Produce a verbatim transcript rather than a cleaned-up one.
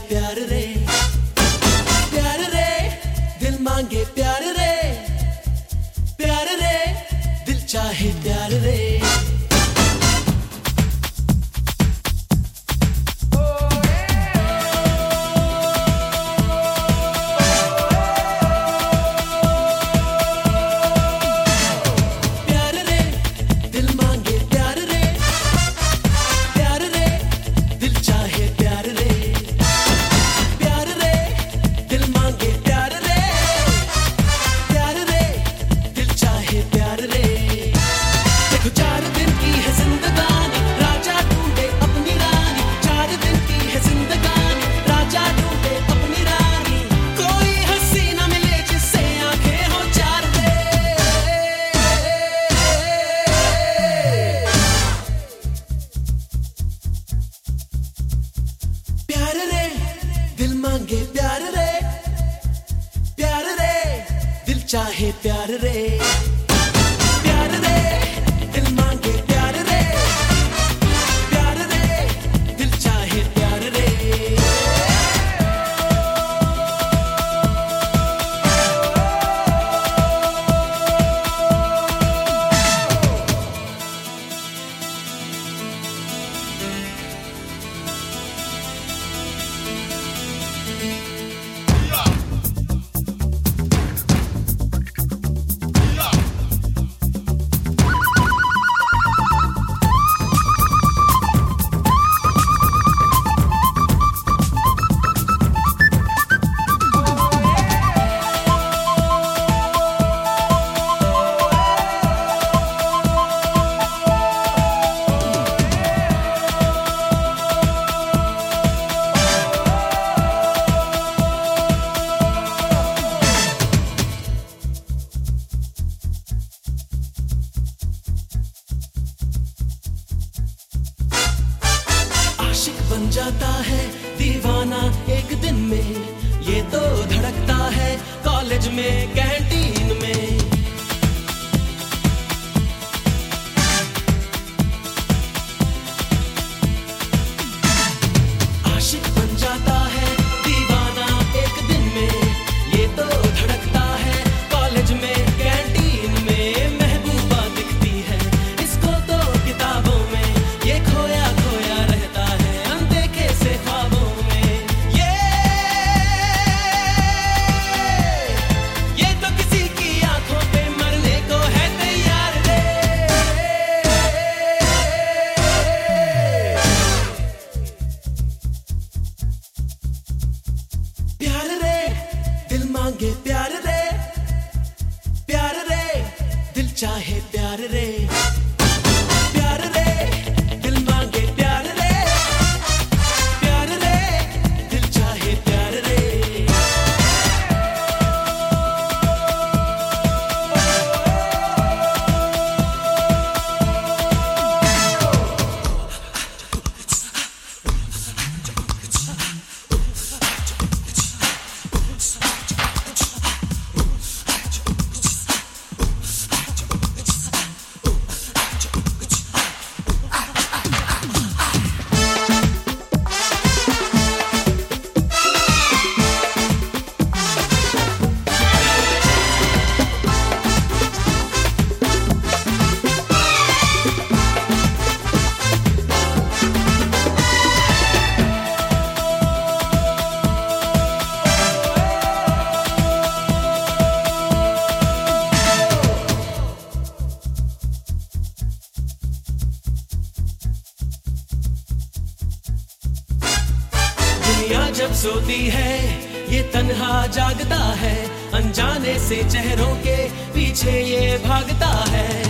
प्यार रे, प्यार रे दिल मांगे प्यार रे, प्यार रे दिल चाहे प्यार रे। प्यार रे, प्यार रे दिल चाहे प्यार रे, प्यार रे दिल मांगे प्यार रे, प्यार रे दिल चाहे प्यार रे। बन जाता है दीवाना एक दिन में, ये तो धड़कता है कॉलेज में कैंटीन में। आशिक बन जाता है दीवाना एक दिन में, ये तो धड़कता है कॉलेज में कैंटीन में। महबूबा दिखती है इसको तो किताबों में, ये खोया खोया रहता है से ख्वाबों में। ये ये तो किसी की आंखों पे मरने को है तैयार रे। प्यार रे दिल मांगे प्यार रे, प्यार रे दिल चाहे प्यार रे, प्यार रे दिल मांगे प्यार रे, जब सोती है ये तन्हा जागता है, अनजाने से चेहरों के पीछे ये भागता है।